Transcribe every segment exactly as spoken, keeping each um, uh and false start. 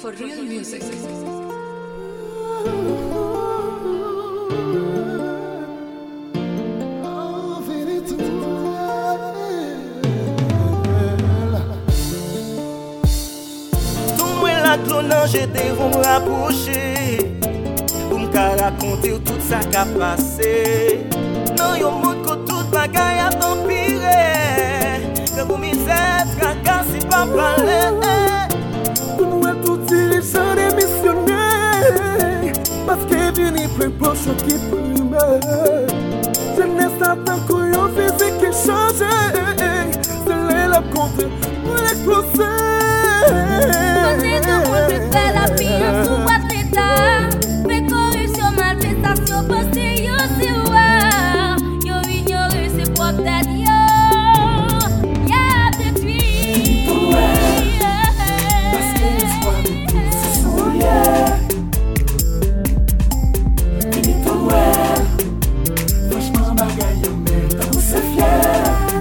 for real music. Clonant, j'étais pour me rapprocher, pour me raconter tout ça qui a passé. Non, y'a un monde que toute bagaille a empiré. Que pour misère, tracas, c'est pas parler. Pour nous, tout tirer, j'en ai missionné. Parce que vini plein proche qui prime. Je n'ai pas tant que yon physique qui change. C'est là contre pour l'exploser. La vie sous votre état, mais corruption, malversation, pensez yo c'est ouais, yo ignoré c'est propre tête yo, y'a détruit. Parce que l'espoir de tout c'est souillé. Finito ouais, franchement bagaille yo mais tant c'est fier.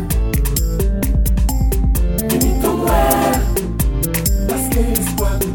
Finito ouais, parce que l'espoir de tout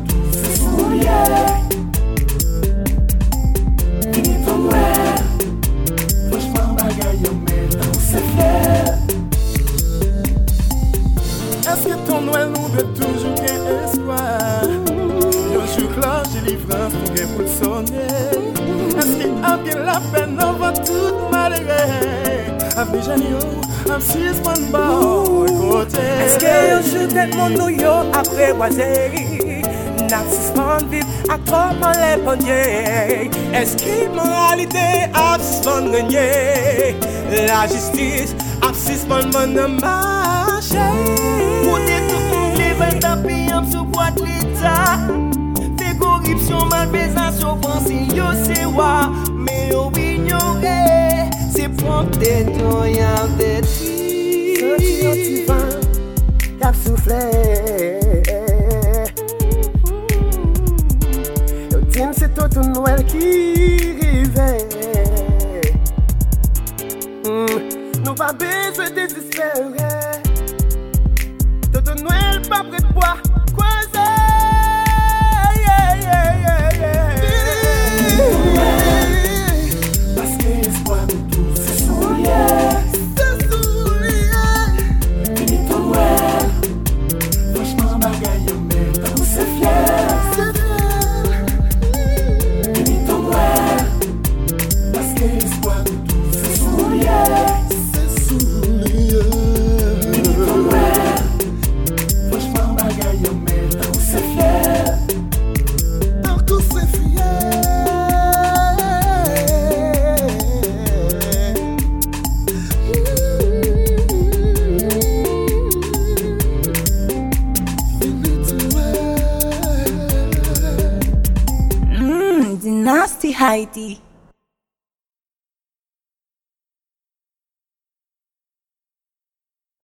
est-ce que ton Noël nous veut toujours qu'un espoir? Yon jour là, j'ai l'ivrance pour qu'un pour le sonner. Est-ce qu'il a bien la peine d'avoir tout malgré? Avenir Janio, I'm six one boy côté. Est-ce que yon jour tête mon nouyo après boisé? Narcisse man vite à toi man les paniers. Est-ce qu'il moralité a six man gagné? La justice a six man man marché. Sous boîte l'état, fait corruption, malversation, pensez yo c'est wa, mais yo ignoré, c'est propre tête yo y'a détruit. Senti yo ti vent, y'a soufflé. Yo tin c'est tout un Noël qui rivait. Nous pas besoin de désespérer. Tout un Noël pas près de bois. Parce que l'espoir de tout c'est souillé. C'est souillé. Finito ouais, franchement bagaille yo mais tant c'est fier. C'est fier. Finito ouais, parce que l'espoir de tout c'est souillé. C'est souillé. Finito ouais, franchement bagaille yo mais tant c'est fier. Tant que c'est fier. Nasty Heidi.